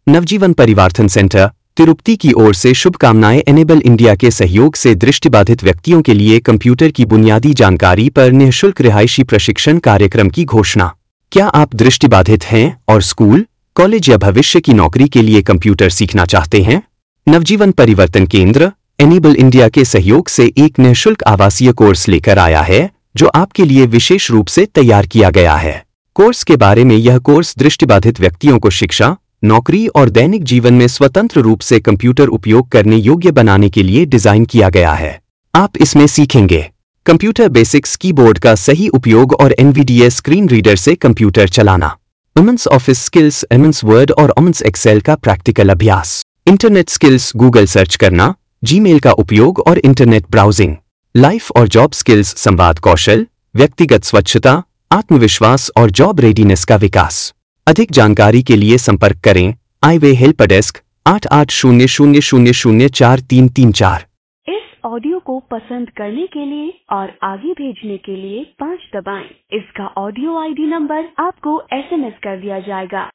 नवजीवन परिवार्थन centre Tirupati की ओर से शुभकामनाएं। एनेबल इंडिया के सहयोग से दृष्टिबाधित व्यक्तियों के लिए कंप्यूटर की बुनियादी जानकारी पर निःशुल्क रिहायशी प्रशिक्षण कार्यक्रम की घोषणा। क्या आप दृष्टिबाधित हैं और स्कूल, कॉलेज या भविष्य की नौकरी के लिए कंप्यूटर सीखना चाहते हैं? नवजीवन परिवर्तन केंद्र एनेबल इंडिया के सहयोग से एक निःशुल्क आवासीय कोर्स लेकर आया है जो आपके लिए विशेष रूप से तैयार किया गया है। कोर्स के बारे में यह कोर्स दृष्टिबाधित व्यक्तियों को शिक्षा, नौकरी और दैनिक जीवन में स्वतंत्र रूप से कंप्यूटर उपयोग करने योग्य बनाने के लिए डिजाइन किया गया है। आप इसमें सीखेंगे कंप्यूटर बेसिक्स, कीबोर्ड का सही उपयोग और एनवीडीए स्क्रीन रीडर से कंप्यूटर चलाना, MS office skills, MS word और एमएस एक्सेल का प्रैक्टिकल अभ्यास, इंटरनेट स्किल्स, गूगल सर्च करना, जीमेल का उपयोग और इंटरनेट ब्राउजिंग, लाइफ और जॉब स्किल्स, संवाद कौशल, व्यक्तिगत स्वच्छता, आत्मविश्वास और जॉब रेडीनेस का विकास। अधिक जानकारी के लिए संपर्क करें आईवे हेल्प डेस्क 8800004334। इस ऑडियो को पसंद करने के लिए और आगे भेजने के लिए 5 दबाएं। इसका ऑडियो आईडी नंबर आपको एसएमएस कर दिया जाएगा।